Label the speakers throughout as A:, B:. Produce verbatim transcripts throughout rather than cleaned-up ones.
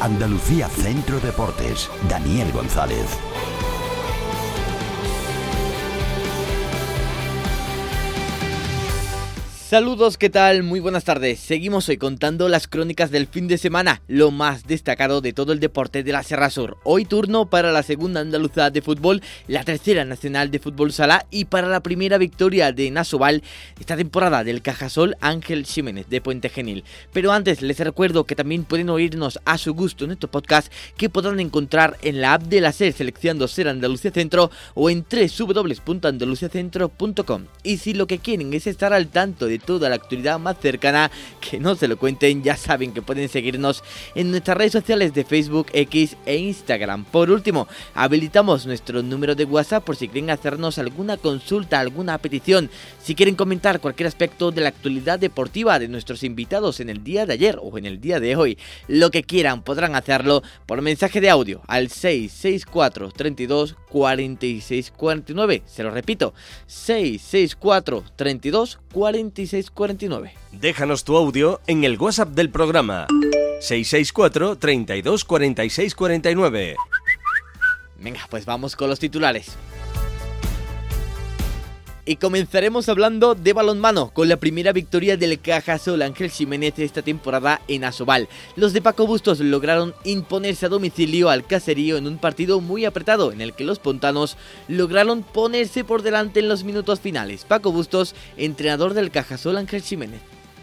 A: Andalucía Centro Deportes, Daniel González.
B: Saludos, ¿qué tal? Muy buenas tardes. Seguimos hoy contando las crónicas del fin de semana, lo más destacado de todo el deporte de la Serra Sur. Hoy turno para la segunda andaluza de fútbol, la tercera nacional de fútbol sala y para la primera victoria de en Asobal esta temporada del Cajasol Ángel Ximénez de Puente Genil. Pero antes les recuerdo que también pueden oírnos a su gusto en nuestro podcast que podrán encontrar en la app de la SER seleccionando Ser Andalucía Centro o en doble u doble u doble u punto andalucía centro punto com. Y si lo que quieren es estar al tanto de toda la actualidad más cercana, que no se lo cuenten, ya saben que pueden seguirnos en nuestras redes sociales de Facebook, X e Instagram. Por último, habilitamos nuestro número de WhatsApp por si quieren hacernos alguna consulta, alguna petición, si quieren comentar cualquier aspecto de la actualidad deportiva de nuestros invitados en el día de ayer o en el día de hoy. Lo que quieran podrán hacerlo por mensaje de audio al seis seis cuatro, treinta y dos, cuarenta y seis cuarenta y nueve. Se lo repito, seis seis cuatro, treinta y dos, cuarenta y seis cuarenta y nueve.
C: Déjanos tu audio en el WhatsApp del programa seis seis cuatro, treinta y dos, cuarenta y seis cuarenta y nueve.
B: Venga, pues vamos con los titulares. Y comenzaremos hablando de balonmano, con la primera victoria del Cajasol Ángel Ximénez esta temporada en Asobal. Los de Paco Bustos lograron imponerse a domicilio al Caserío en un partido muy apretado, en el que los pontanos lograron ponerse por delante en los minutos finales. Paco Bustos, entrenador del Cajasol Ángel Ximénez.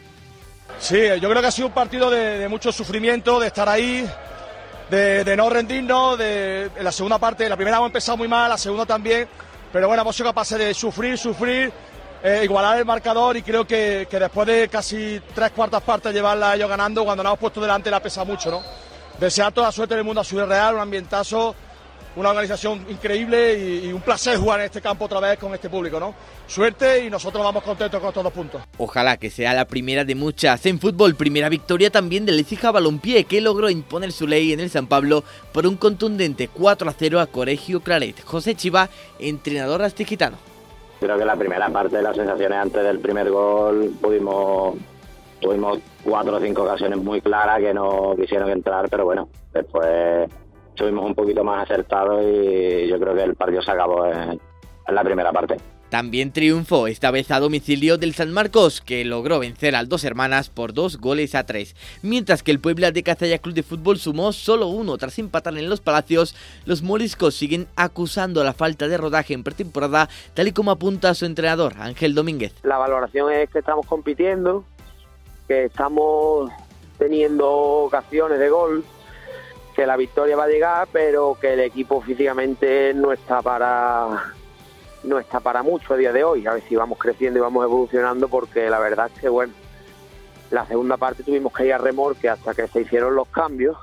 D: Sí, yo creo que ha sido un partido de, de mucho sufrimiento, de estar ahí, de, de no rendirnos. De, en la segunda parte, la primera hemos empezado muy mal, la segunda también. Pero bueno, hemos sido capaces de sufrir, sufrir, eh, igualar el marcador y creo que, que después de casi tres cuartas partes llevarla ellos ganando, cuando nos hemos puesto delante la pesa mucho, ¿no? Desear toda la suerte del mundo a Ciudad Real, un ambientazo, una organización increíble y, y un placer jugar en este campo otra vez con este público, ¿no? Suerte y nosotros vamos contentos con estos dos puntos.
B: Ojalá que sea la primera de muchas. En fútbol, primera victoria también del Écija Balompié, que logró imponer su ley en el San Pablo por un contundente cuatro a cero a Colegio Claret. José Chiva, entrenador astigitano.
E: Creo que la primera parte de las sensaciones antes del primer gol pudimos tuvimos cuatro o cinco ocasiones muy claras que no quisieron entrar, pero bueno, después estuvimos un poquito más acertados y yo creo que el partido se acabó en, en la primera parte.
B: También triunfó, esta vez a domicilio del San Marcos, que logró vencer al Dos Hermanas por dos goles a tres. Mientras que el Puebla de Cazalla Club de Fútbol sumó solo uno tras empatar en Los Palacios, los moriscos siguen acusando la falta de rodaje en pretemporada, tal y como apunta su entrenador, Ángel Domínguez.
F: La valoración es que estamos compitiendo, que estamos teniendo ocasiones de gol, que la victoria va a llegar, pero que el equipo físicamente no está para... no está para mucho a día de hoy. A ver si vamos creciendo y vamos evolucionando, porque la verdad es que, bueno, la segunda parte tuvimos que ir a remorque hasta que se hicieron los cambios,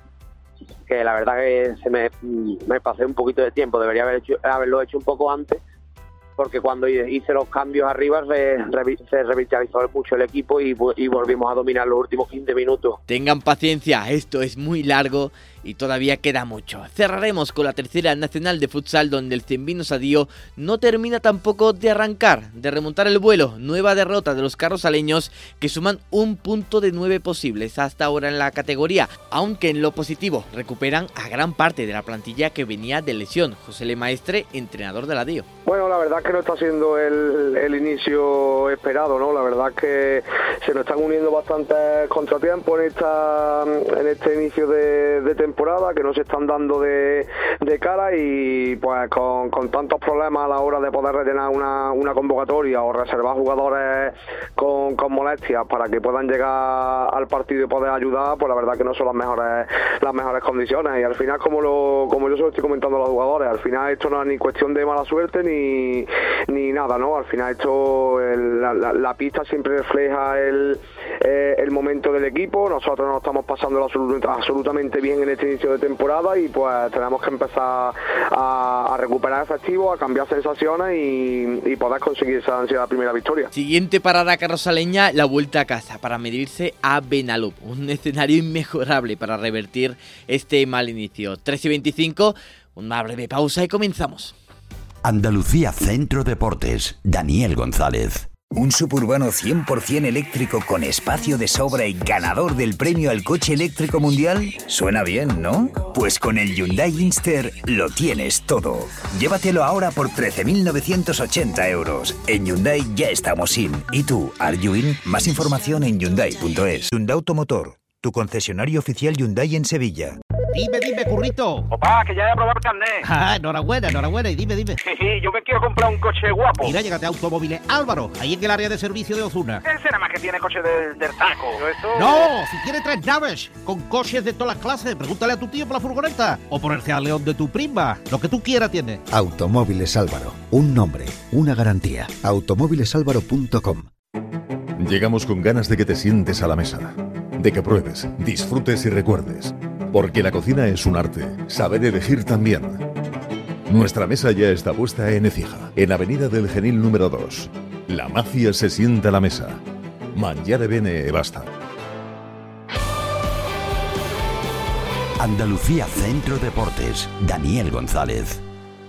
F: que la verdad que se me, me pasé un poquito de tiempo, debería haber hecho, haberlo hecho un poco antes, porque cuando hice los cambios arriba se, se revitalizó mucho el equipo y, y volvimos a dominar los últimos quince minutos.
B: Tengan paciencia, esto es muy largo y todavía queda mucho. Cerraremos con la tercera nacional de futsal, donde el Cienvino Sadío no termina tampoco de arrancar, de remontar el vuelo. Nueva derrota de los carrosaleños, que suman un punto de nueve posibles hasta ahora en la categoría, aunque en lo positivo recuperan a gran parte de la plantilla que venía de lesión. José Le Maestre, entrenador de la D I O.
G: Bueno, la verdad es que no está siendo el, el inicio esperado, ¿no? La verdad es que se nos están uniendo bastantes contratiempos en esta en este inicio de, de temporada, que no se están dando de, de cara, y pues con, con tantos problemas a la hora de poder retener una, una convocatoria o reservar jugadores con, con molestias para que puedan llegar al partido y poder ayudar, pues la verdad que no son las mejores las mejores condiciones. Y al final, como lo como yo se lo estoy comentando a los jugadores, al final esto no es ni cuestión de mala suerte ni, ni nada, ¿no? Al final esto, el, la, la, la pista siempre refleja el, eh, el momento del equipo. Nosotros nos estamos pasando absolut, absolutamente bien en este inicio de temporada y pues tenemos que empezar a, a recuperar efectivos, a cambiar sensaciones y, y poder conseguir esa ansiada primera victoria.
B: Siguiente parada carrosaleña, la vuelta a casa para medirse a Benalup, un escenario inmejorable para revertir este mal inicio. tres y veinticinco, una breve pausa y comenzamos.
A: Andalucía Centro Deportes, Daniel González.
H: Un suburbano cien por ciento eléctrico con espacio de sobra y ganador del premio al coche eléctrico mundial. Suena bien, ¿no? Pues con el Hyundai Inster lo tienes todo. Llévatelo ahora por trece mil novecientos ochenta euros. En Hyundai ya estamos in. ¿Y tú, are you in? Más información en Hyundai punto es. Hyundai Automotor, tu concesionario oficial Hyundai en Sevilla.
I: Dime, dime, currito.
J: Papá, que ya he aprobado el carnet.
I: Ah, enhorabuena, enhorabuena. Y dime, dime.
J: Sí, yo me quiero comprar un coche guapo.
I: Mira, llégate a Automóviles Álvaro, ahí en el área de servicio de Ozuna.
J: Ese nada más que tiene coche del, del taco. Eso...
I: No, si tiene tres naves, con coches de todas las clases. Pregúntale a tu tío por la furgoneta. O por el Seat León de tu prima. Lo que tú quieras tiene.
K: Automóviles Álvaro. Un nombre, una garantía. automóviles álvaro punto com.
L: Llegamos con ganas de que te sientes a la mesa. De que pruebes, disfrutes y recuerdes. Porque la cocina es un arte, saber elegir también. Nuestra mesa ya está puesta en Écija, en Avenida del Genil número dos. La mafia se sienta a la mesa. Mangiare bene e basta.
A: Andalucía Centro Deportes, Daniel González.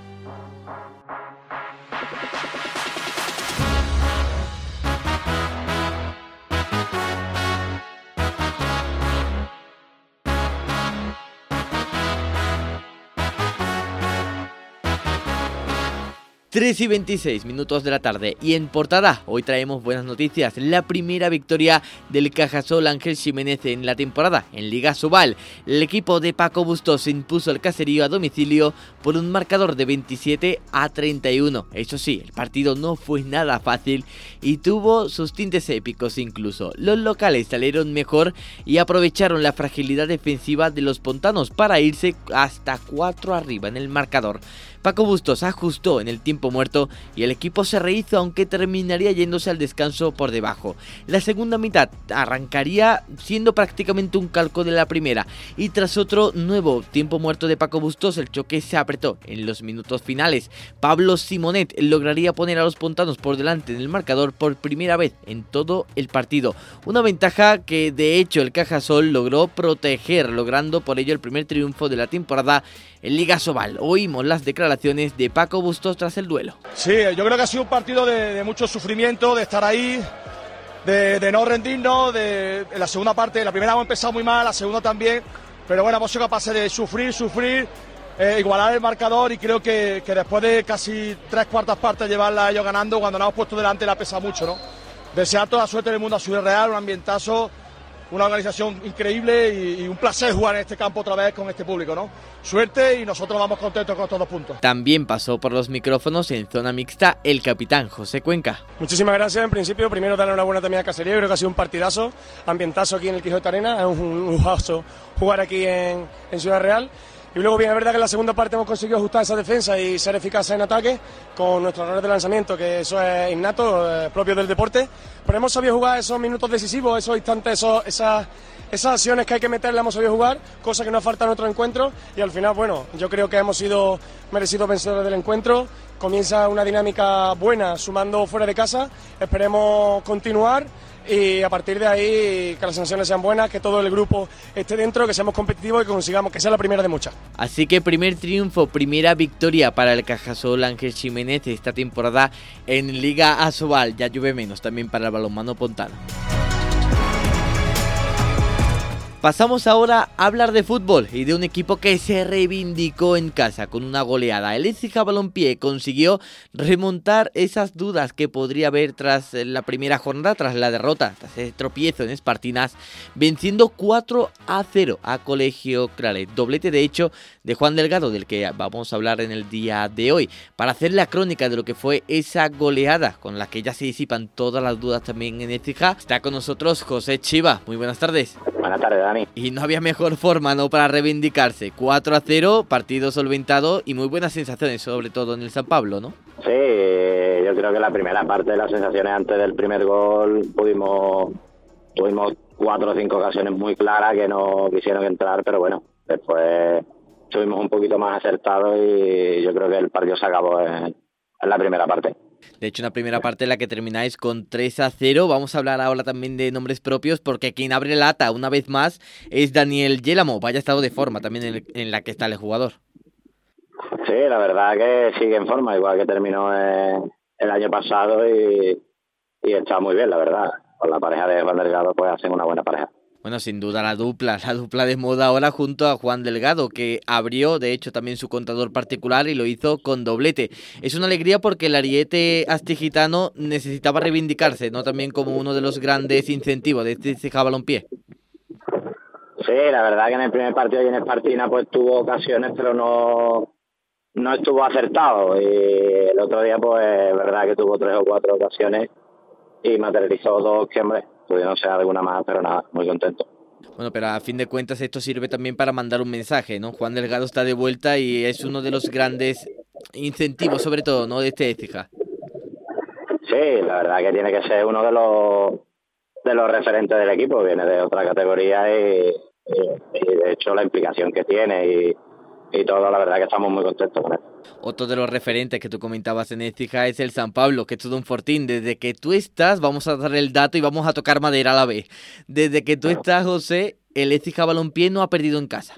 B: tres y veintiséis minutos de la tarde y en portada hoy traemos buenas noticias. La primera victoria del Cajasol Ángel Ximénez en la temporada en Liga Sobal. El equipo de Paco Bustos se impuso al Caserío a domicilio por un marcador de veintisiete a treinta y uno. Eso sí, el partido no fue nada fácil y tuvo sus tintes épicos incluso. Los locales salieron mejor y aprovecharon la fragilidad defensiva de los pontanos para irse hasta cuatro arriba en el marcador. Paco Bustos ajustó en el tiempo muerto y el equipo se rehizo, aunque terminaría yéndose al descanso por debajo. La segunda mitad arrancaría siendo prácticamente un calco de la primera y tras otro nuevo tiempo muerto de Paco Bustos el choque se apretó en los minutos finales. Pablo Simonet lograría poner a los pontanos por delante en el marcador por primera vez en todo el partido, una ventaja que de hecho el Cajasol logró proteger, logrando por ello el primer triunfo de la temporada en Liga Sobal. Oímos las declaraciones de Paco Bustos tras el duelo.
D: Sí, yo creo que ha sido un partido de, de mucho sufrimiento, de estar ahí, de, de no rendirnos. De, en la segunda parte, la primera hemos empezado muy mal, la segunda también, pero bueno, hemos sido capaces de sufrir, sufrir, eh, igualar el marcador y creo que, que después de casi tres cuartas partes llevarla ellos ganando, cuando nos hemos puesto delante la pesa mucho, ¿no? Desear toda la suerte del mundo a Ciudad Real, un ambientazo, una organización increíble y, y un placer jugar en este campo otra vez con este público, ¿no? Suerte y nosotros vamos contentos con estos dos puntos.
B: También pasó por los micrófonos en zona mixta el capitán José Cuenca.
M: Muchísimas gracias. En principio, primero darle una buena también a Caserío. Creo que ha sido un partidazo, ambientazo aquí en el Quijote Arena. Es un lujazo jugar aquí en, en Ciudad Real. Y luego bien, es verdad que en la segunda parte hemos conseguido ajustar esa defensa y ser eficaces en ataque con nuestros errores de lanzamiento, que eso es innato, eh, propio del deporte. Pero hemos sabido jugar esos minutos decisivos, esos instantes, esos, esas, esas acciones que hay que meter, las hemos sabido jugar, cosa que nos falta en otro encuentro. Y al final, bueno, yo creo que hemos sido merecidos vencedores del encuentro. Comienza una dinámica buena, sumando fuera de casa. Esperemos continuar. Y a partir de ahí que las sensaciones sean buenas, que todo el grupo esté dentro, que seamos competitivos y que consigamos que sea la primera de muchas.
B: Así que primer triunfo, primera victoria para el Cajasol Ángel Ximénez esta temporada en Liga Asobal. Ya llueve menos también para el balonmano pontano. Pasamos ahora a hablar de fútbol y de un equipo que se reivindicó en casa con una goleada. El Écija Balompié consiguió remontar esas dudas que podría haber tras la primera jornada, tras la derrota, tras ese tropiezo en Espartinas, venciendo cuatro a cero a Colegio Claret. Doblete de hecho de Juan Delgado, del que vamos a hablar en el día de hoy. Para hacer la crónica de lo que fue esa goleada, con la que ya se disipan todas las dudas también en Écija, está con nosotros José Chiva. Muy buenas tardes.
E: Buenas tardes, Dani.
B: Y no había mejor forma, ¿no?, para reivindicarse. cuatro a cero, partido solventado y muy buenas sensaciones, sobre todo en el San Pablo, ¿no?
E: Sí, yo creo que la primera parte de las sensaciones antes del primer gol pudimos tuvimos cuatro o cinco ocasiones muy claras que no quisieron entrar, pero bueno, después estuvimos un poquito más acertados y yo creo que el partido se acabó en, en la primera parte.
B: De hecho, una primera parte en la que termináis con tres a cero. Vamos a hablar ahora también de nombres propios, porque quien abre la lata una vez más es Daniel Yélamo. Vaya estado de forma también en, el, en la que está el jugador.
E: Sí, la verdad que sigue en forma, igual que terminó eh, el año pasado y, y está muy bien, la verdad. Con la pareja de Juan Delgado pues hacen una buena pareja.
B: Bueno, sin duda la dupla, la dupla de moda ahora junto a Juan Delgado, que abrió de hecho también su contador particular y lo hizo con doblete. Es una alegría porque el ariete astigitano necesitaba reivindicarse, ¿no? También como uno de los grandes incentivos de este Écija Balompié.
E: Sí, la verdad que en el primer partido y en Espartina pues tuvo ocasiones, pero no, no estuvo acertado. Y el otro día pues verdad que tuvo tres o cuatro ocasiones y materializó dos que, hombre, pudieron ser alguna más, pero nada, muy contento.
B: Bueno, pero a fin de cuentas esto sirve también para mandar un mensaje, ¿no? Juan Delgado está de vuelta y es uno de los grandes incentivos, sobre todo, ¿no? De este Écija.
E: Sí, la verdad que tiene que ser uno de los de los referentes del equipo, viene de otra categoría y, y, y de hecho la implicación que tiene y, y todo, la verdad que estamos muy contentos con él.
B: Otro de los referentes que tú comentabas en Écija es el San Pablo, que es todo un fortín. Desde que tú estás, vamos a dar el dato y vamos a tocar madera a la vez. Desde que tú estás, José, el Écija Balompié no ha perdido en casa.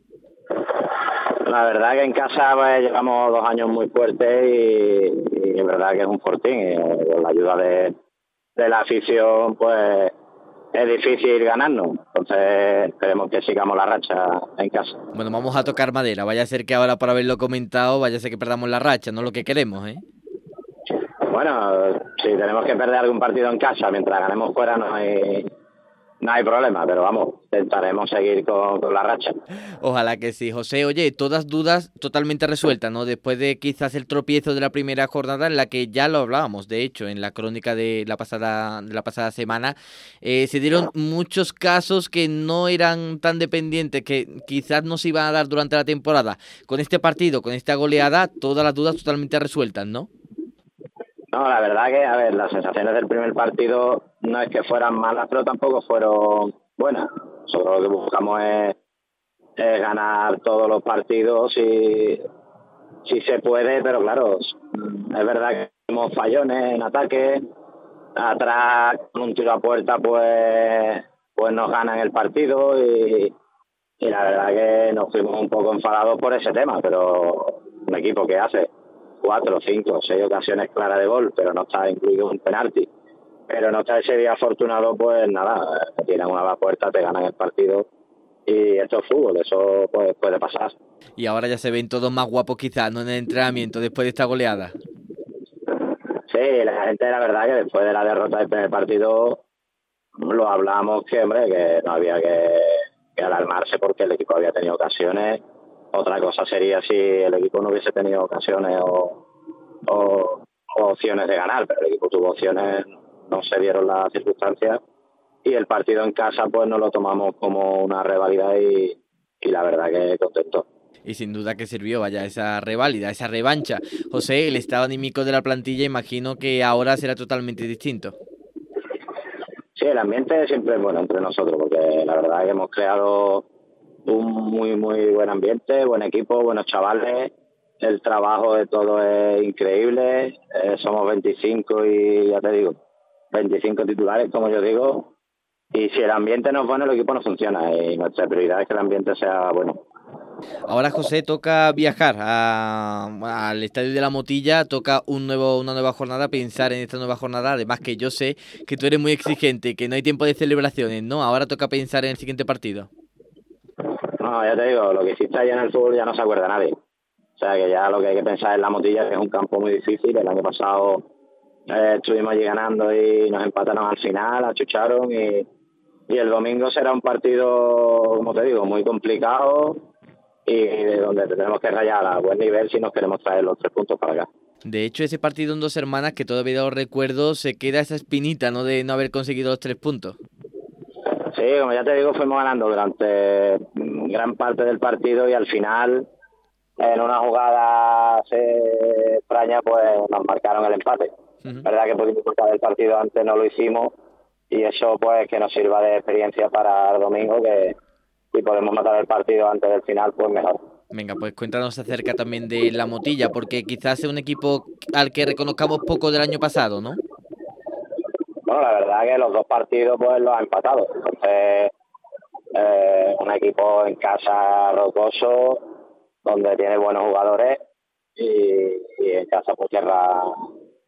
E: La verdad que en casa pues, llevamos dos años muy fuertes y, y es verdad que es un fortín. Y, con la ayuda de, de la afición, pues es difícil ganarnos. Entonces esperemos que sigamos la racha en casa.
B: Bueno, vamos a tocar madera. Vaya a ser que ahora por haberlo comentado, vaya a ser que perdamos la racha, no lo que queremos, ¿eh?
E: Bueno, si tenemos que perder algún partido en casa mientras ganemos fuera no hay... No hay problema, pero vamos, intentaremos seguir con, con la racha.
B: Ojalá que sí. José, oye, todas dudas totalmente resueltas, ¿no? Después de quizás el tropiezo de la primera jornada, en la que ya lo hablábamos, de hecho, en la crónica de la pasada, de la pasada semana, eh, se dieron muchos casos que no eran tan dependientes, que quizás no se iban a dar durante la temporada. Con este partido, con esta goleada, todas las dudas totalmente resueltas, ¿no?
E: No, la verdad que, a ver, las sensaciones del primer partido no es que fueran malas, pero tampoco fueron buenas. Nosotros lo que buscamos es, es ganar todos los partidos si, si se puede, pero claro, es verdad que tenemos fallones en ataque, atrás con un tiro a puerta pues, pues nos ganan el partido y, y la verdad que nos fuimos un poco enfadados por ese tema, pero un equipo que hace cuatro, cinco, seis ocasiones claras de gol, pero no está incluido un penalti, pero no está ese día afortunado, pues nada, te tiran una a la puerta, te ganan el partido y esto es fútbol, eso pues, puede pasar.
B: Y ahora ya se ven todos más guapos quizás, ¿no? En el entrenamiento, después de esta goleada.
E: Sí, la gente, la verdad que después de la derrota del primer partido lo hablamos que, hombre, que no había que, que alarmarse porque el equipo había tenido ocasiones. Otra cosa sería si el equipo no hubiese tenido ocasiones o, o, o opciones de ganar, pero el equipo tuvo opciones, no se dieron las circunstancias y el partido en casa pues nos lo tomamos como una reválida y, y la verdad que contento.
B: Y sin duda que sirvió, vaya, esa reválida, esa revancha. José, el estado anímico de la plantilla imagino que ahora será totalmente distinto.
E: Sí, el ambiente siempre es bueno entre nosotros porque la verdad que hemos creado un muy muy buen ambiente, buen equipo, buenos chavales, el trabajo de todo es increíble, eh, somos veinticinco y ya te digo, veinticinco titulares como yo digo, y si el ambiente no es bueno el equipo no funciona y nuestra prioridad es que el ambiente sea bueno.
B: Ahora, José, toca viajar a, al Estadio de la Motilla, toca un nuevo, una nueva jornada, pensar en esta nueva jornada, además que yo sé que tú eres muy exigente, que no hay tiempo de celebraciones, ¿no? Ahora toca pensar en el siguiente partido.
E: No, ya te digo, lo que hiciste ayer en el fútbol ya no se acuerda nadie. O sea que ya lo que hay que pensar es la Motilla, que es un campo muy difícil. El año pasado eh, estuvimos allí ganando y nos empataron al final, achucharon y, y el domingo será un partido, como te digo, muy complicado y donde tenemos que rayar a buen nivel si nos queremos traer los tres puntos para acá.
B: De hecho, ese partido en Dos Hermanas, que todavía lo recuerdo, se queda esa espinita, ¿no?, de no haber conseguido los tres puntos.
E: Sí, como ya te digo, fuimos ganando durante gran parte del partido y al final, en una jugada extraña, pues nos marcaron el empate. Uh-huh. Verdad que pudimos marcar el partido antes, no lo hicimos y eso pues que nos sirva de experiencia para el domingo, que si podemos matar el partido antes del final, pues mejor.
B: Venga, pues cuéntanos acerca también de la Motilla, porque quizás es un equipo al que reconozcamos poco del año pasado, ¿no?
E: Bueno, la verdad que los dos partidos pues los ha empatado. Entonces, eh, un equipo en casa rocoso, donde tiene buenos jugadores y, y en casa pues querrá,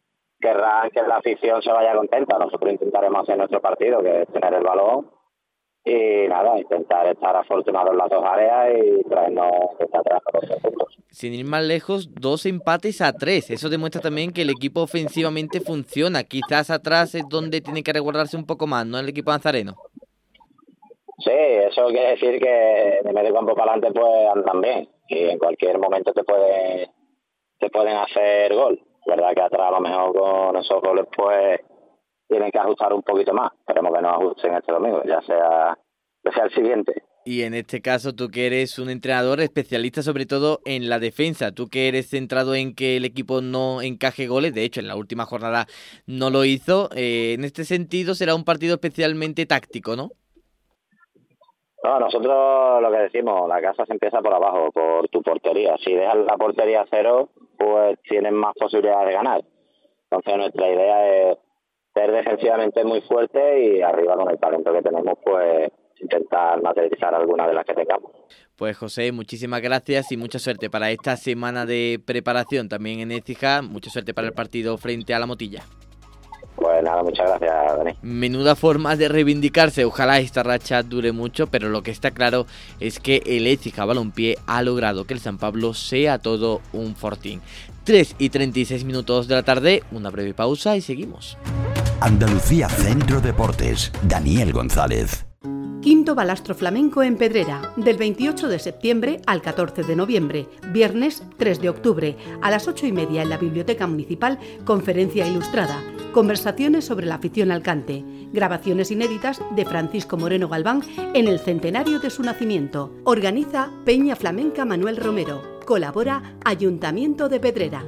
E: querrán que la afición se vaya contenta. Nosotros intentaremos hacer nuestro partido, que es tener el balón, y nada, intentar estar afortunados en las dos áreas y traernos desde atrás los dos puntos.
B: Sin ir más lejos, dos empates a tres. Eso demuestra también que el equipo ofensivamente funciona. Quizás atrás es donde tiene que resguardarse un poco más, ¿no? El equipo nazareno.
E: Sí, eso quiere decir que de medio campo para adelante pues andan bien y en cualquier momento te puede, te pueden hacer gol. La verdad que atrás a lo mejor con esos goles pues tienen que ajustar un poquito más. Esperemos que nos ajusten este domingo, ya sea, ya sea el siguiente.
B: Y en este caso tú que eres un entrenador especialista sobre todo en la defensa, tú que eres centrado en que el equipo no encaje goles, de hecho en la última jornada no lo hizo, eh, en este sentido será un partido especialmente táctico, ¿no?
E: No, nosotros lo que decimos, la casa se empieza por abajo, por tu portería. Si dejas la portería a cero, pues tienes más posibilidades de ganar. Entonces nuestra idea es ser defensivamente muy fuerte y arriba con el talento que tenemos, pues intentar materializar alguna de las que tengamos.
B: Pues José, muchísimas gracias y mucha suerte para esta semana de preparación también en Écija. Mucha suerte para el partido frente a la Motilla.
E: Pues nada, muchas gracias, Dani.
B: Menuda forma de reivindicarse. Ojalá esta racha dure mucho, pero lo que está claro es que el Écija Balompié ha logrado que el San Pablo sea todo un fortín. tres y treinta y seis minutos de la tarde, una breve pausa y seguimos.
A: Andalucía Centro Deportes, Daniel González.
N: Quinto Balastro Flamenco en Pedrera, del veintiocho de septiembre al catorce de noviembre, viernes tres de octubre, a las ocho y media en la Biblioteca Municipal, conferencia ilustrada, conversaciones sobre la afición al cante, grabaciones inéditas de Francisco Moreno Galván en el centenario de su nacimiento. Organiza Peña Flamenca Manuel Romero, colabora Ayuntamiento de Pedrera.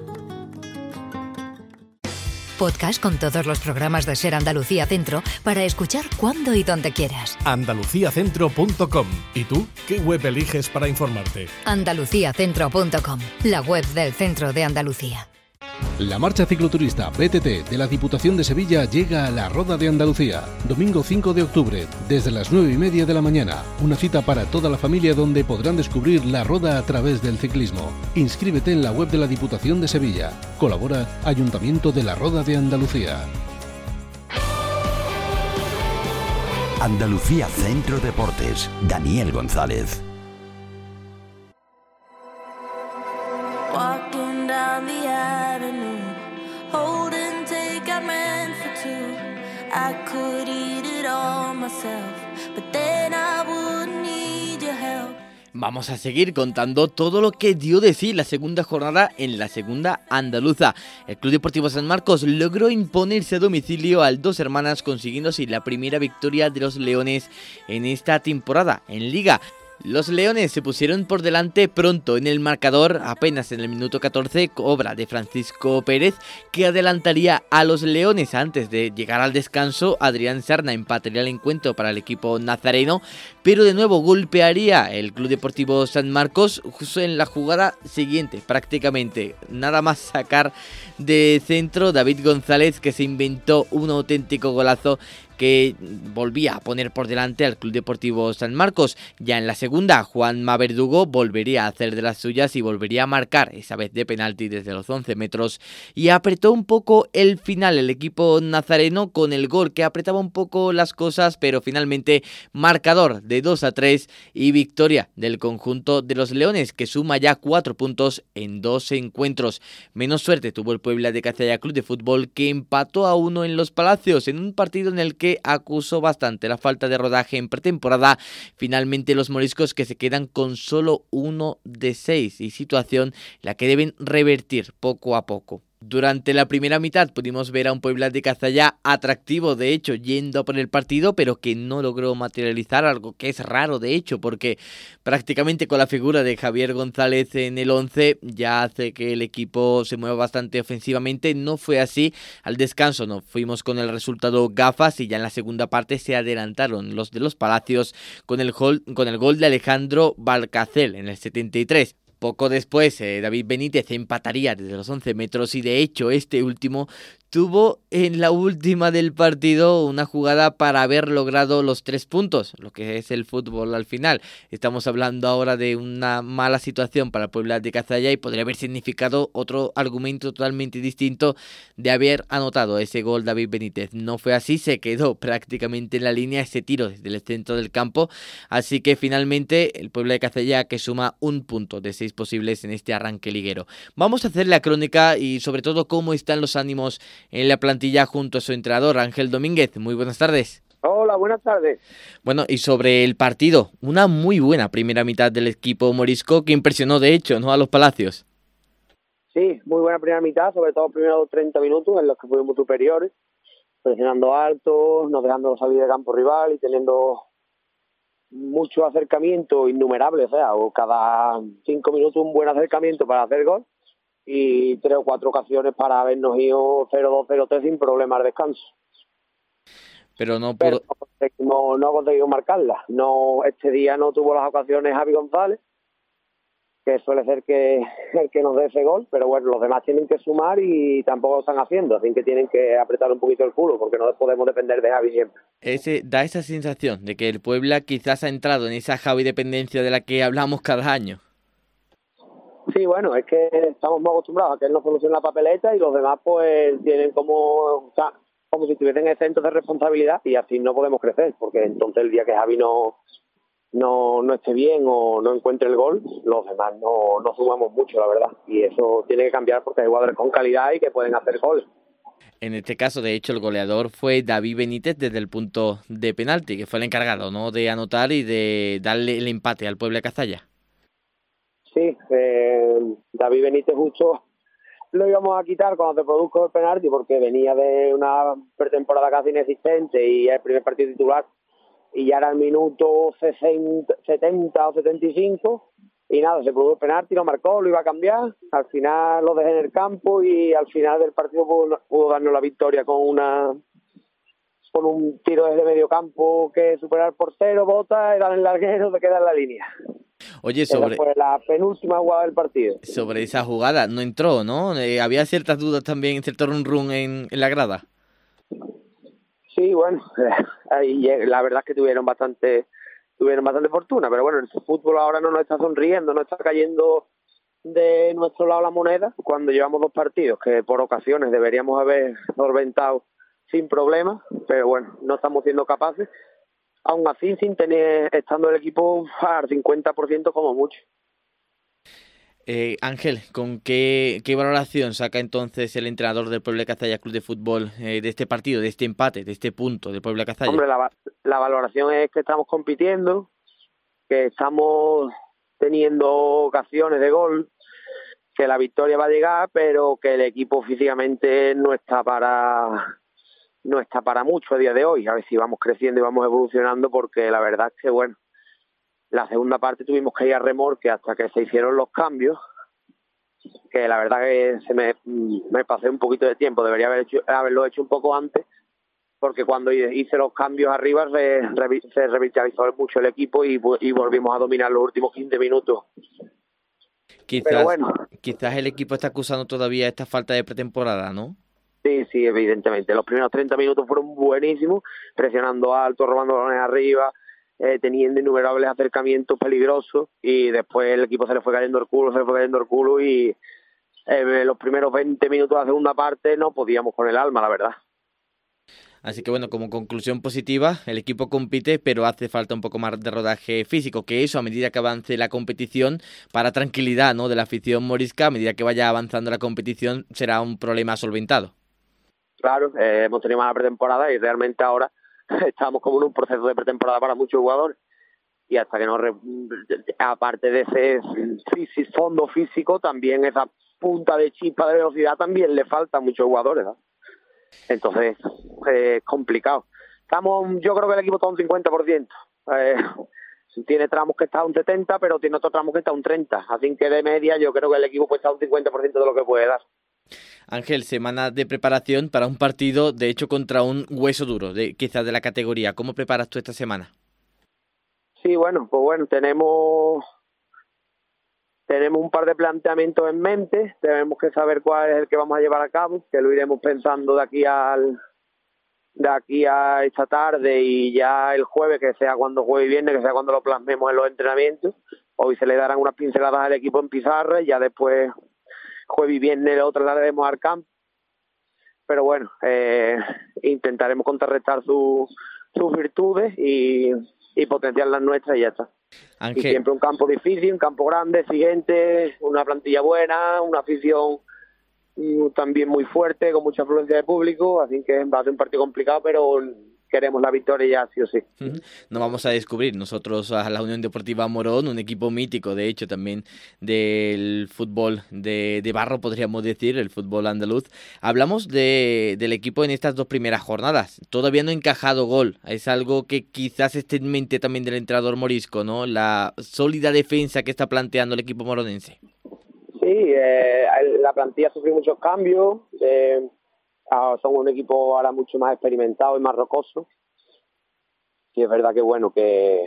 O: Podcast con todos los programas de Ser Andalucía Centro para escuchar cuando y donde quieras.
P: andalucía centro punto com. ¿Y tú qué web eliges para informarte?
O: andalucía centro punto com, la web del Centro de Andalucía.
P: La marcha cicloturista B T T de la Diputación de Sevilla llega a la Roda de Andalucía. Domingo cinco de octubre, desde las nueve y media de la mañana. Una cita para toda la familia donde podrán descubrir la Roda a través del ciclismo. Inscríbete en la web de la Diputación de Sevilla. Colabora Ayuntamiento de la Roda de Andalucía.
A: Andalucía Centro Deportes, Daniel González.
Q: Walking down the avenue, holding take I meant for two. I could eat it all myself, but then I wouldn't need your help.
B: Vamos a seguir contando todo lo que dio de sí la segunda jornada en la segunda andaluza. El Club Deportivo San Marcos logró imponerse a domicilio al Dos Hermanas, consiguiendo así la primera victoria de los Leones en esta temporada en Liga. Los Leones se pusieron por delante pronto en el marcador, apenas en el minuto catorce, obra de Francisco Pérez, que adelantaría a los Leones. Antes de llegar al descanso, Adrián Serna empataría el encuentro para el equipo nazareno, pero de nuevo golpearía el Club Deportivo San Marcos justo en la jugada siguiente, prácticamente. Nada más sacar de centro, David González, que se inventó un auténtico golazo que volvía a poner por delante al Club Deportivo San Marcos. Ya en la segunda, Juanma Verdugo volvería a hacer de las suyas y volvería a marcar, esa vez de penalti desde los once metros, y apretó un poco el final el equipo nazareno con el gol que apretaba un poco las cosas, pero finalmente marcador de dos a tres y victoria del conjunto de los Leones, que suma ya cuatro puntos en dos encuentros. Menos suerte tuvo el Puebla de Cazalla Club de Fútbol, que empató a uno en Los Palacios en un partido en el que acusó bastante la falta de rodaje en pretemporada. Finalmente los moriscos, que se quedan con solo uno de seis, y situación la que deben revertir poco a poco. Durante la primera mitad pudimos ver a un Puebla de Cazalla atractivo, de hecho, yendo por el partido, pero que no logró materializar, algo que es raro, de hecho, porque prácticamente con la figura de Javier González en el once ya hace que el equipo se mueva bastante ofensivamente. No fue así. Al descanso nos fuimos con el resultado gafas y ya en la segunda parte se adelantaron los de los Palacios con el gol, con el gol de Alejandro Valcacel en el setenta y tres. Poco después, eh, David Benítez empataría desde los once metros y de hecho este último tuvo en la última del partido una jugada para haber logrado los tres puntos, lo que es el fútbol al final. Estamos hablando ahora de una mala situación para el Puebla de Cazalla y podría haber significado otro argumento totalmente distinto de haber anotado ese gol David Benítez. No fue así, se quedó prácticamente en la línea ese tiro desde el centro del campo, así que finalmente el Puebla de Cazalla que suma un punto de seis posibles en este arranque liguero. Vamos a hacer la crónica y sobre todo cómo están los ánimos en la plantilla junto a su entrenador Ángel Domínguez. Muy buenas tardes.
F: Hola, buenas tardes.
B: Bueno, y sobre el partido, una muy buena primera mitad del equipo morisco que impresionó de hecho, ¿no?, a los Palacios.
F: Sí, muy buena primera mitad, sobre todo los primeros treinta minutos en los que fuimos superiores, presionando alto, no dejando salir de campo rival y teniendo mucho acercamiento, innumerable, o sea, o cada cinco minutos un buen acercamiento para hacer gol y tres o cuatro ocasiones para habernos ido cero dos, cero tres sin problemas de descanso.
B: Pero no pudo...
F: Pero no conseguimos, no conseguimos marcarla. No, este día no tuvo las ocasiones Javi González, que suele ser que el que nos dé ese gol, pero bueno, los demás tienen que sumar y tampoco lo están haciendo, así que tienen que apretar un poquito el culo, porque no podemos depender de Javi siempre.
B: Ese, da esa sensación de que el Puebla quizás ha entrado en esa Javi dependencia de la que hablamos cada año.
F: Sí, bueno, es que estamos muy acostumbrados a que él nos solucione la papeleta y los demás pues tienen como, o sea, como si estuviesen exentos de responsabilidad y así no podemos crecer, porque entonces el día que Javi no no no esté bien o no encuentre el gol, los demás no, no sumamos mucho, la verdad, y eso tiene que cambiar porque hay jugadores con calidad y que pueden hacer goles.
B: En este caso, de hecho, el goleador fue David Benítez desde el punto de penalti, que fue el encargado, ¿no?, de anotar y de darle el empate al Puebla de Cazalla.
F: Sí, eh, David Benítez justo lo íbamos a quitar cuando se produjo el penalti porque venía de una pretemporada casi inexistente y el primer partido titular y ya era el minuto sesenta, setenta o setenta y cinco y nada, se produjo el penalti, lo marcó, lo iba a cambiar, al final lo dejé en el campo y al final del partido pudo, pudo darnos la victoria con una con un tiro desde medio campo que supera al portero, bota, era en el larguero, se queda en la línea.
B: Oye, sobre...
F: Esa fue la penúltima jugada del partido.
B: Sobre esa jugada, no entró, ¿no? Eh, había ciertas dudas también, cierto run run en, en la grada.
F: Sí, bueno, ahí la verdad es que tuvieron bastante tuvieron bastante fortuna, pero bueno, el fútbol ahora no nos está sonriendo, no está cayendo de nuestro lado la moneda cuando llevamos dos partidos que por ocasiones deberíamos haber solventado sin problemas, pero bueno, no estamos siendo capaces. Aún así, sin tener, estando el equipo al cincuenta por ciento como mucho.
B: Eh, Ángel, ¿con qué, qué valoración saca entonces el entrenador del Puebla de Cazalla Club de Fútbol eh, de este partido, de este empate, de este punto del Puebla de Cazalla?
F: Hombre, la, la valoración es que estamos compitiendo, que estamos teniendo ocasiones de gol, que la victoria va a llegar, pero que el equipo físicamente no está para... no está para mucho a día de hoy. A ver si vamos creciendo y vamos evolucionando, porque la verdad es que, bueno, la segunda parte tuvimos que ir a remolque hasta que se hicieron los cambios, que la verdad que se me, me pasé un poquito de tiempo, debería haber hecho, haberlo hecho un poco antes, porque cuando hice los cambios arriba re, re, se revitalizó mucho el equipo y, y volvimos a dominar los últimos quince minutos.
B: Quizás,
F: Pero bueno,
B: quizás el equipo está acusando todavía esta falta de pretemporada, ¿no?
F: Sí, sí, evidentemente. Los primeros treinta minutos fueron buenísimos, presionando alto, robando balones arriba, eh, teniendo innumerables acercamientos peligrosos, y después el equipo se le fue cayendo el culo, se le fue cayendo el culo, y eh, los primeros veinte minutos de la segunda parte no podíamos con el alma, la verdad.
B: Así que bueno, como conclusión positiva, el equipo compite, pero hace falta un poco más de rodaje físico, que eso a medida que avance la competición, para tranquilidad, ¿no?, de la afición morisca, a medida que vaya avanzando la competición, será un problema solventado.
F: Claro, eh, hemos tenido mala pretemporada y realmente ahora estamos como en un proceso de pretemporada para muchos jugadores, y hasta que no, re... aparte de ese físico, fondo físico, también esa punta de chispa de velocidad también le falta a muchos jugadores, ¿no? Entonces eh, es complicado. Estamos, yo creo que el equipo está a un cincuenta por ciento. Eh, tiene tramos que está a un setenta por ciento, pero tiene otros tramos que está a un treinta por ciento. Así que de media yo creo que el equipo puede estar a un cincuenta por ciento de lo que puede dar.
B: Ángel, semana de preparación para un partido, de hecho, contra un hueso duro, de quizás de la categoría. ¿Cómo preparas tú esta semana?
F: Sí, bueno, pues bueno, tenemos tenemos un par de planteamientos en mente, tenemos que saber cuál es el que vamos a llevar a cabo, que lo iremos pensando de aquí al de aquí a esta tarde y ya el jueves, que sea cuando juegue y viernes, que sea cuando lo plasmemos en los entrenamientos. Hoy se le darán unas pinceladas al equipo en pizarra y ya después jueves y viernes lo trasladaremos al campo. Pero bueno, eh, intentaremos contrarrestar su, sus virtudes y, y potenciar las nuestras y ya está.
B: Ángel.
F: Y siempre un campo difícil, un campo grande, exigente, una plantilla buena, una afición también muy fuerte, con mucha afluencia de público, así que va a ser un partido complicado, pero queremos la victoria ya sí o sí.
B: No vamos a descubrir nosotros a la Unión Deportiva Morón, un equipo mítico, de hecho, también del fútbol de, de barro, podríamos decir, el fútbol andaluz. Hablamos de, del equipo en estas dos primeras jornadas. Todavía no ha encajado gol. Es algo que quizás esté en mente también del entrenador morisco, ¿no? La sólida defensa que está planteando el equipo moronense.
F: Sí, eh, la plantilla sufrió muchos cambios. Eh, son un equipo ahora mucho más experimentado y más rocoso. Sí, es verdad que bueno que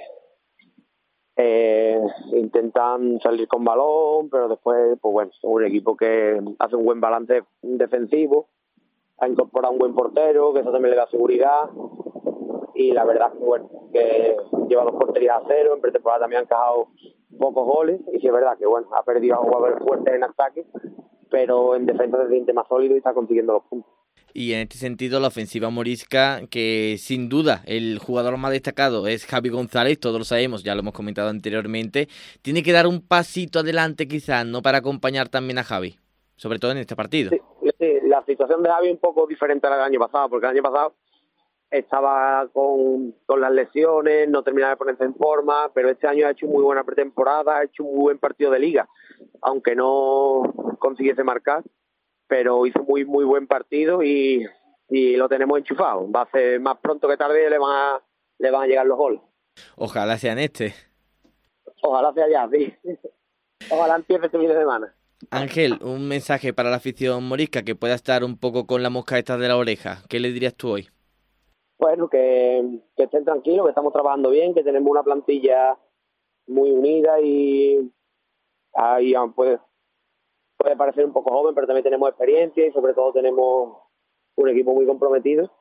F: eh, intentan salir con balón, pero después, pues bueno, son un equipo que hace un buen balance defensivo, ha incorporado un buen portero, que eso también le da seguridad. Y la verdad que bueno, que lleva dos porterías a cero, en pretemporada también han encajado pocos goles, y sí es verdad que bueno, ha perdido a jugadores fuertes en ataque, pero en defensa se siente más sólido y está consiguiendo los puntos.
B: Y en este sentido la ofensiva morisca, que sin duda el jugador más destacado es Javi González, todos lo sabemos, ya lo hemos comentado anteriormente, tiene que dar un pasito adelante quizás, ¿no?, para acompañar también a Javi, sobre todo en este partido.
F: Sí, sí, la situación de Javi es un poco diferente a la del año pasado, porque el año pasado estaba con, con las lesiones, no terminaba de ponerse en forma, pero este año ha hecho muy buena pretemporada, ha hecho un muy buen partido de liga, aunque no consiguiese marcar, pero hizo muy muy buen partido y, y lo tenemos enchufado. Va a ser más pronto que tarde, le van a, le van a llegar los goles.
B: Ojalá sean este.
F: Ojalá sea ya, sí. Ojalá empiece este fin de semana.
B: Ángel, un mensaje para la afición morisca que pueda estar un poco con la mosca esta de la oreja. ¿Qué le dirías tú hoy?
F: Bueno, que, que estén tranquilos, que estamos trabajando bien, que tenemos una plantilla muy unida y ahí puede, puede parecer un poco joven, pero también tenemos experiencia y sobre todo tenemos un equipo muy comprometido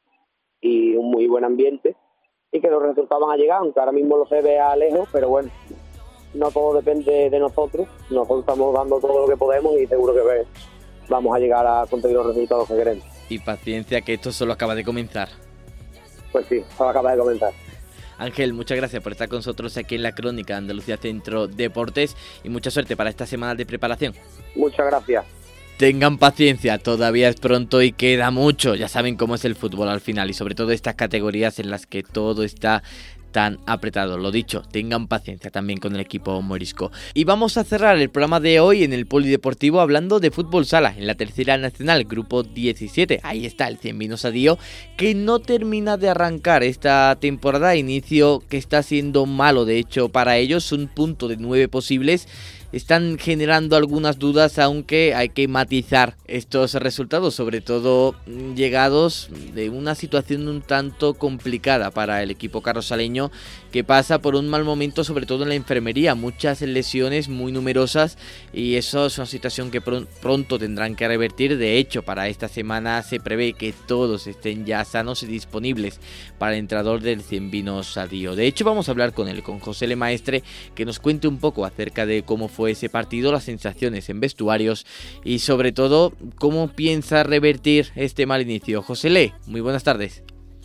F: y un muy buen ambiente y que los resultados van a llegar, aunque ahora mismo lo se vea lejos, pero bueno, no todo depende de nosotros, nosotros estamos dando todo lo que podemos y seguro que vamos a llegar a conseguir los resultados que queremos.
B: Y paciencia, que esto solo acaba de comenzar.
F: Pues sí, solo acaba de comenzar.
B: Ángel, muchas gracias por estar con nosotros aquí en la Crónica Andalucía Centro Deportes y mucha suerte para esta semana de preparación.
F: Muchas gracias.
B: Tengan paciencia, todavía es pronto y queda mucho. Ya saben cómo es el fútbol al final y sobre todo estas categorías en las que todo está tan apretado. Lo dicho, tengan paciencia también con el equipo morisco. Y vamos a cerrar el programa de hoy en el Polideportivo hablando de fútbol sala en la tercera nacional, grupo diecisiete. Ahí está el Cien Vinos Adío, que no termina de arrancar esta temporada, inicio que está siendo malo de hecho para ellos, un punto de nueve posibles. Están generando algunas dudas, aunque hay que matizar estos resultados, sobre todo llegados de una situación un tanto complicada para el equipo carrosaleño, que pasa por un mal momento, sobre todo en la enfermería, muchas lesiones muy numerosas, y eso es una situación que pr- pronto tendrán que revertir. De hecho, para esta semana se prevé que todos estén ya sanos y disponibles para el entrenador del Cien Vinos Adío. De hecho, vamos a hablar con él, con José Le Maestre, que nos cuente un poco acerca de cómo fue ese partido, las sensaciones en vestuarios y sobre todo cómo piensa revertir este mal inicio. José Le, muy buenas tardes.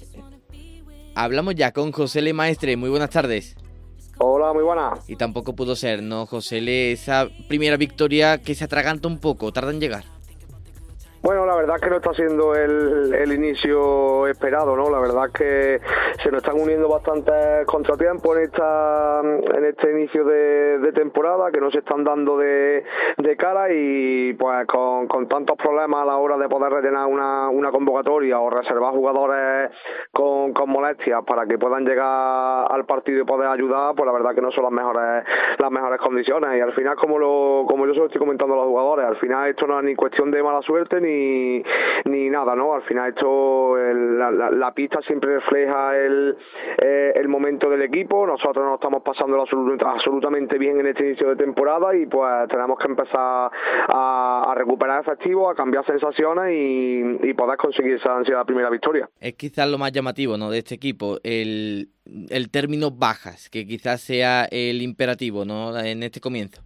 B: Hablamos ya con José Le Maestre, muy buenas tardes.
G: Hola, muy buenas.
B: Y tampoco pudo ser, ¿no, José Le? Esa primera victoria que se atraganta un poco, tarda en llegar.
G: Bueno, la verdad es que no está siendo el, el inicio esperado, ¿no? La verdad es que se nos están uniendo bastantes contratiempos en esta en este inicio de, de temporada, que no se están dando de, de cara, y pues con, con tantos problemas a la hora de poder rellenar una, una convocatoria o reservar jugadores con, con molestias para que puedan llegar al partido y poder ayudar, pues la verdad que no son las mejores las mejores condiciones. Y al final, como lo como yo se lo estoy comentando a los jugadores, al final esto no es ni cuestión de mala suerte ni ni, ni nada, ¿no? Al final esto, el, la, la, la pista siempre refleja el, eh, el momento del equipo. Nosotros nos estamos pasando absolut, absolutamente bien en este inicio de temporada y pues tenemos que empezar a, a recuperar efectivos, a cambiar sensaciones y, y poder conseguir esa ansiedad primera victoria.
B: Es quizás lo más llamativo, ¿no?, de este equipo, el, el término bajas, que quizás sea el imperativo, ¿no?, en este comienzo.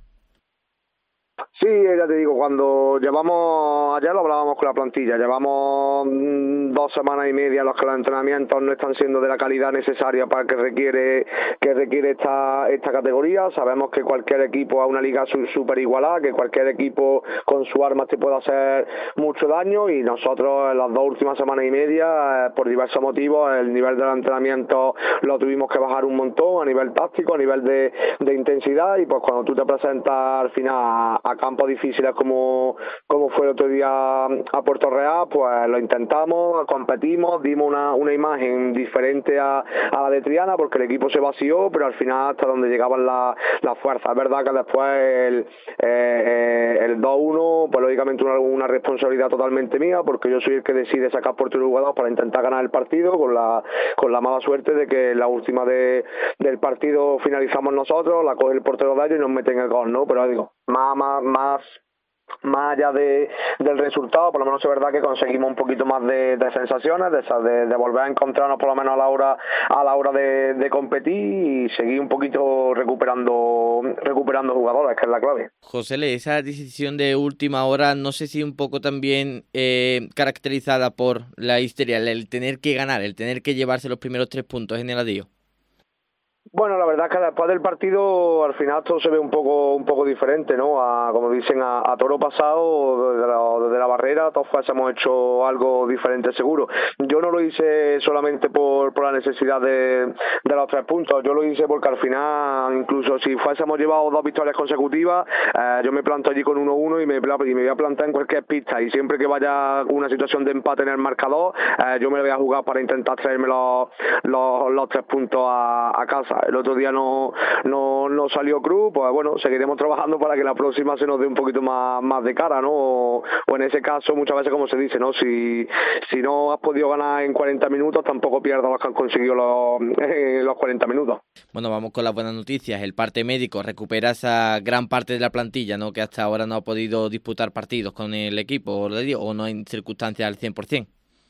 G: Sí, ya te digo, cuando llevamos, ayer lo hablábamos con la plantilla, llevamos dos semanas y media en los que los entrenamientos no están siendo de la calidad necesaria para que requiere que requiere esta esta categoría. Sabemos que cualquier equipo es una liga súper igualada, que cualquier equipo con su armas te puede hacer mucho daño y nosotros en las dos últimas semanas y media, eh, por diversos motivos, el nivel del entrenamiento lo tuvimos que bajar un montón a nivel táctico, a nivel de, de intensidad y pues cuando tú te presentas al final a, a campos difíciles como, como fue el otro día a Puerto Real, pues lo intentamos, competimos, dimos una, una imagen diferente a, a la de Triana porque el equipo se vació, pero al final hasta donde llegaban las la fuerzas. Es verdad que después el, eh, el dos uno, pues lógicamente una, una responsabilidad totalmente mía porque yo soy el que decide sacar por tu jugador para intentar ganar el partido con la con la mala suerte de que la última de, del partido finalizamos nosotros, la coge el portero de ellos y nos meten el gol, ¿no? Pero digo, más, más, más más allá de, del resultado, por lo menos es verdad que conseguimos un poquito más de, de sensaciones, de, de, de volver a encontrarnos por lo menos a la hora a la hora de, de competir y seguir un poquito recuperando recuperando jugadores, que es la clave.
B: José, esa decisión de última hora, no sé si un poco también eh, caracterizada por la histeria, el tener que ganar, el tener que llevarse los primeros tres puntos en el adío.
G: Bueno, la verdad es que después del partido al final todo se ve un poco un poco diferente, ¿no? A, como dicen, a, a toro pasado, desde la, desde la barrera, todos hemos hecho algo diferente seguro. Yo no lo hice solamente por, por la necesidad de, de los tres puntos, yo lo hice porque al final, incluso si fuésemos llevado dos victorias consecutivas, eh, yo me planto allí con uno uno y me, y me voy a plantar en cualquier pista y siempre que vaya una situación de empate en el marcador, eh, yo me lo voy a jugar para intentar traerme los, los, los tres puntos a, a casa. El otro día no, no, no salió cruz, pues bueno, seguiremos trabajando para que la próxima se nos dé un poquito más, más de cara, ¿no? O, o en ese caso, muchas veces como se dice, ¿no? Si, si no has podido ganar en cuarenta minutos, tampoco pierdas los que han conseguido los, eh, los cuarenta minutos.
B: Bueno, vamos con las buenas noticias. El parte médico recupera esa gran parte de la plantilla, ¿no?, que hasta ahora no ha podido disputar partidos con el equipo, o no en circunstancias al cien por ciento.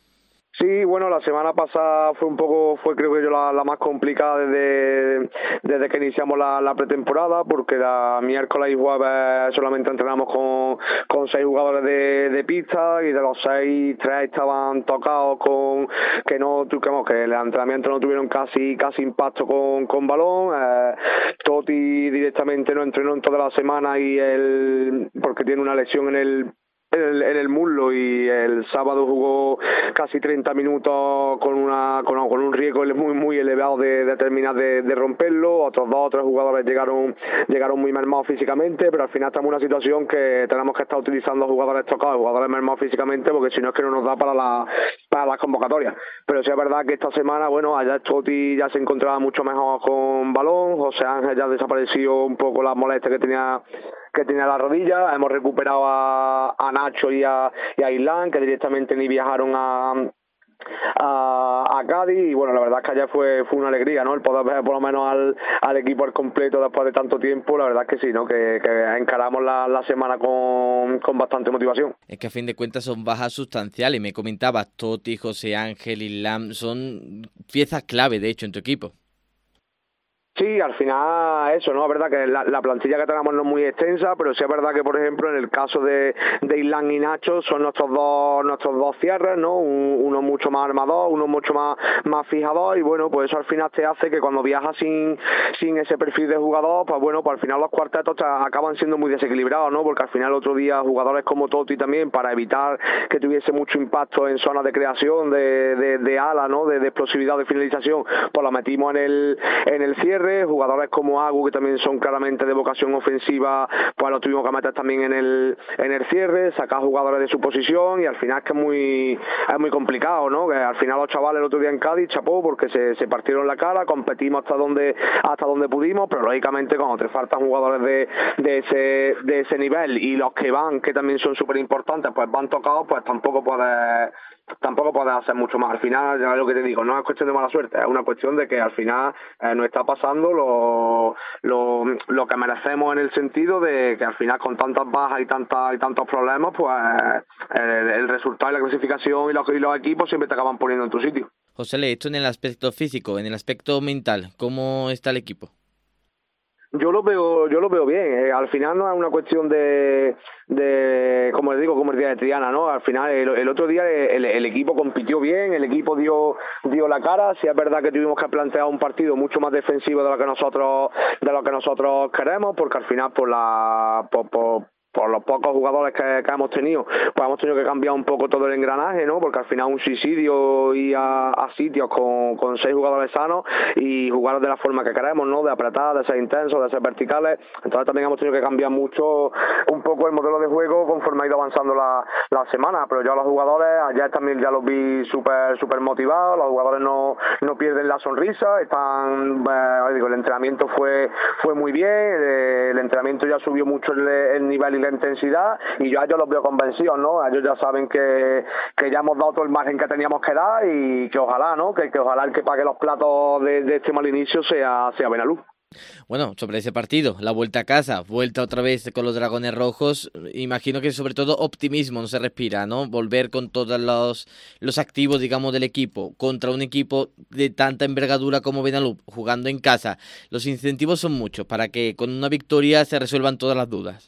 G: Sí, bueno, la semana pasada fue un poco, fue creo que yo la, la más complicada desde, desde que iniciamos la, la pretemporada, porque la miércoles y jueves solamente entrenamos con, con seis jugadores de, de pista y de los seis, tres estaban tocados con que no, que, que el entrenamiento no tuvieron casi casi impacto con, con balón. Eh, Toti directamente no entrenó en toda la semana y él, porque tiene una lesión en el En el, en el muslo y el sábado jugó casi treinta minutos con una con, con un riesgo muy muy elevado de, de terminar de, de romperlo. Otros dos o tres jugadores llegaron llegaron muy mermados físicamente, pero al final estamos en una situación que tenemos que estar utilizando jugadores tocados, jugadores mermados físicamente, porque si no es que no nos da para la para las convocatorias. Pero sí es verdad que esta semana, bueno, allá Toti ya se encontraba mucho mejor con balón, José Ángel ya desapareció un poco las molestias que tenía que tenía la rodilla, hemos recuperado a, a Nacho y a, y a Islán, que directamente ni viajaron a, a, a Cádiz, y bueno, la verdad es que ayer fue, fue una alegría, ¿no?, el poder ver por lo menos al, al equipo al completo después de tanto tiempo. La verdad es que sí, ¿no?, que, que encaramos la, la semana con, con bastante motivación.
B: Es que a fin de cuentas son bajas sustanciales, me comentabas, Toti, José Ángel, Islán, son piezas clave de hecho en tu equipo.
G: Sí, al final eso, ¿no? Es verdad que la, la plantilla que tenemos no es muy extensa, pero sí es verdad que, por ejemplo, en el caso de, de Islán y Nacho son nuestros dos nuestros dos cierres, ¿no? Un, uno mucho más armador, uno mucho más, más fijador, y bueno, pues eso al final te hace que cuando viajas sin, sin ese perfil de jugador, pues bueno, pues al final los cuartetos te acaban siendo muy desequilibrados, ¿no? Porque al final otro día jugadores como Toti también, para evitar que tuviese mucho impacto en zonas de creación, de, de, de ala, ¿no? De, de explosividad, de finalización, pues la metimos en el, en el cierre. cierre, jugadores como Agu, que también son claramente de vocación ofensiva, pues los tuvimos que meter también en el en el cierre, sacar jugadores de su posición, y al final es que es muy es muy complicado, ¿no? Que al final los chavales el otro día en Cádiz, chapó, porque se, se partieron la cara, competimos hasta donde hasta donde pudimos, pero lógicamente cuando te faltan jugadores de, de ese de ese nivel, y los que van, que también son súper importantes, pues van tocados, pues tampoco puedes tampoco puedes hacer mucho más. Al final, ya es lo que te digo, no es cuestión de mala suerte, es una cuestión de que al final eh, nos está pasando lo, lo, lo que merecemos, en el sentido de que al final con tantas bajas y tantas y tantos problemas, pues el, el resultado y la clasificación y los, y los equipos siempre te acaban poniendo en tu sitio.
B: José Le, esto en el aspecto físico, en el aspecto mental, ¿cómo está el equipo?
G: Yo lo veo, yo lo veo bien. Eh, al final no es una cuestión de, de, como les digo, como el día de Triana, ¿no? Al final el, el otro día el, el equipo compitió bien, el equipo dio, dio la cara. Sí es verdad que tuvimos que plantear un partido mucho más defensivo de lo que nosotros, de lo que nosotros queremos, porque al final por la, por, por por los pocos jugadores que, que hemos tenido, pues hemos tenido que cambiar un poco todo el engranaje, ¿no? Porque al final un suicidio ir a, a sitios con, con seis jugadores sanos y jugar de la forma que queremos, ¿no? De apretar, de ser intensos, de ser verticales. Entonces también hemos tenido que cambiar mucho un poco el modelo de juego conforme ha ido avanzando la, la semana. Pero yo a los jugadores, ayer también ya los vi súper súper motivados, los jugadores no, no pierden la sonrisa, están, eh, digo, el entrenamiento fue fue muy bien, el, el entrenamiento ya subió mucho el, el nivel y la intensidad, y yo a ellos los veo convencidos, ¿no? Ellos ya saben que, que ya hemos dado todo el margen que teníamos que dar, y que ojalá, ¿no? Que, que ojalá el que pague los platos de, de este mal inicio sea, sea Benalú.
B: Bueno, sobre ese partido, la vuelta a casa, vuelta otra vez con los Dragones Rojos, imagino que sobre todo optimismo no se respira, ¿no? Volver con todos los, los activos, digamos, del equipo contra un equipo de tanta envergadura como Benalú, jugando en casa. Los incentivos son muchos para que con una victoria se resuelvan todas las dudas.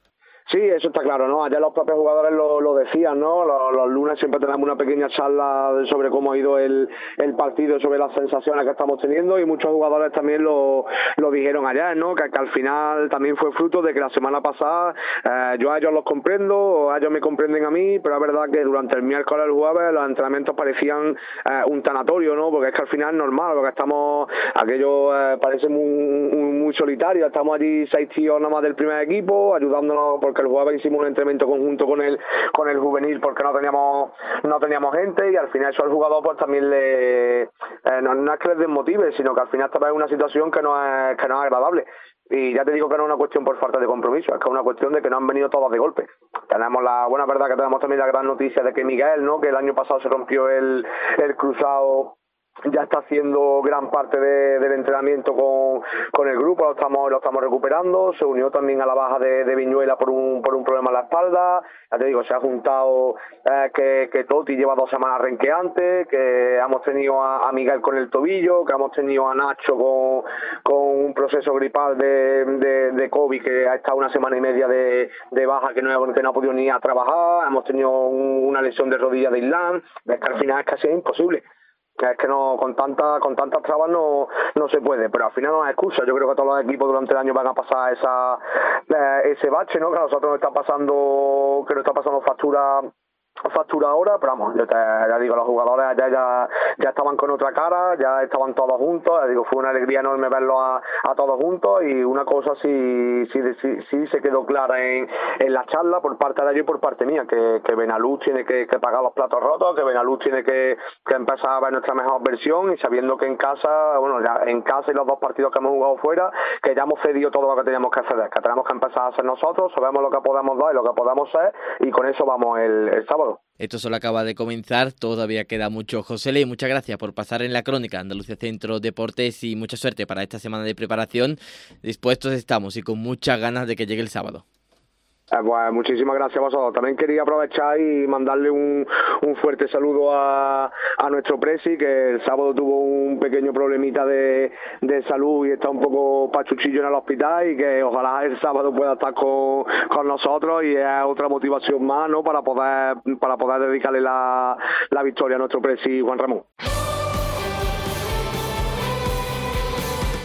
G: Sí, eso está claro, ¿no? Ayer los propios jugadores lo, lo decían, ¿no? Los, los lunes siempre tenemos una pequeña charla sobre cómo ha ido el, el partido, sobre las sensaciones que estamos teniendo, y muchos jugadores también lo, lo dijeron ayer, ¿no? Que, que al final también fue fruto de que la semana pasada eh, yo a ellos los comprendo, a ellos me comprenden a mí, pero es verdad que durante el miércoles y el jueves los entrenamientos parecían eh, un tanatorio, ¿no? Porque es que al final es normal, porque estamos, aquello eh, parece muy, muy, muy solitario, estamos allí seis tíos nada más del primer equipo, ayudándonos, porque que el jueves hicimos un entrenamiento conjunto con el con el juvenil porque no teníamos no teníamos gente, y al final eso al jugador pues también le eh, no, no es que les desmotive, sino que al final también es una situación que no es que no es agradable. Y ya te digo que no es una cuestión por falta de compromiso, es que es una cuestión de que no han venido todos de golpe. Tenemos la buena verdad que tenemos también la gran noticia de que Miguel, ¿no? Que el año pasado se rompió el el cruzado, ya está haciendo gran parte de, del entrenamiento con, con el grupo, lo estamos lo estamos recuperando. Se unió también a la baja de, de Viñuela por un por un problema en la espalda. Ya te digo, se ha juntado eh, que, que Toti lleva dos semanas renqueante, que hemos tenido a, a Miguel con el tobillo, que hemos tenido a Nacho con, con un proceso gripal de, de, de COVID, que ha estado una semana y media de, de baja, que no, que no ha podido ni a trabajar. Hemos tenido un, una lesión de rodilla de Islam. Es que al final es casi imposible. Es que no, con tanta, con tantas trabas no, no se puede, pero al final no es excusa. Yo creo que todos los equipos durante el año van a pasar esa, eh, ese bache, ¿no? Que a nosotros nos está pasando, que nos está pasando factura, factura ahora, pero vamos, yo te ya digo, los jugadores ya, ya, ya estaban con otra cara, ya estaban todos juntos, ya digo, fue una alegría enorme verlos a, a todos juntos, y una cosa sí, sí, sí, sí se quedó clara en, en la charla por parte de ellos y por parte mía, que, que Benalú tiene que, que pagar los platos rotos, que Benalú tiene que, que empezar a ver nuestra mejor versión, y sabiendo que en casa, bueno, ya en casa y los dos partidos que hemos jugado fuera, que ya hemos cedido todo lo que teníamos que ceder, que tenemos que empezar a hacer nosotros, sabemos lo que podemos dar y lo que podemos ser, y con eso vamos el, el sábado.
B: Esto solo acaba de comenzar, todavía queda mucho. José Le, muchas gracias por pasar en la crónica Andalucía Centro Deportes, y mucha suerte para esta semana de preparación. Dispuestos estamos y con muchas ganas de que llegue el sábado.
G: Eh, pues muchísimas gracias a vosotros. También quería aprovechar y mandarle un, un fuerte saludo a, a nuestro presi, que el sábado tuvo un pequeño problemita de, de salud y está un poco pachuchillo en el hospital, y que ojalá el sábado pueda estar con, con nosotros, y es otra motivación más, ¿no? para poder para poder dedicarle la, la victoria a nuestro presi Juan Ramón.
B: Y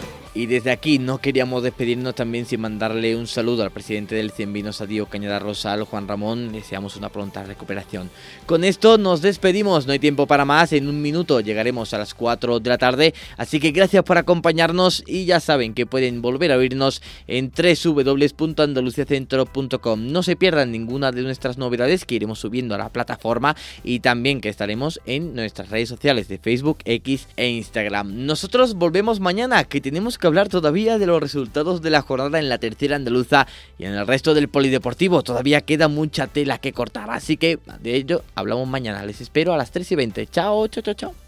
B: Y desde aquí no queríamos despedirnos también sin mandarle un saludo al presidente del Cien Vinos Adío Cañada Rosal, Juan Ramón. Deseamos una pronta recuperación. Con esto nos despedimos, no hay tiempo para más. En un minuto llegaremos a las cuatro de la tarde. Así que gracias por acompañarnos y ya saben que pueden volver a oírnos en doble u doble u doble u punto andaluciacentro punto com. No se pierdan ninguna de nuestras novedades que iremos subiendo a la plataforma y también que estaremos en nuestras redes sociales de Facebook, X e Instagram. Nosotros volvemos mañana, que tenemos que hablar todavía de los resultados de la jornada en la tercera andaluza y en el resto del polideportivo. Todavía queda mucha tela que cortar, así que de ello hablamos mañana. Les espero a las tres y veinte. Chao, chao, chao, chao.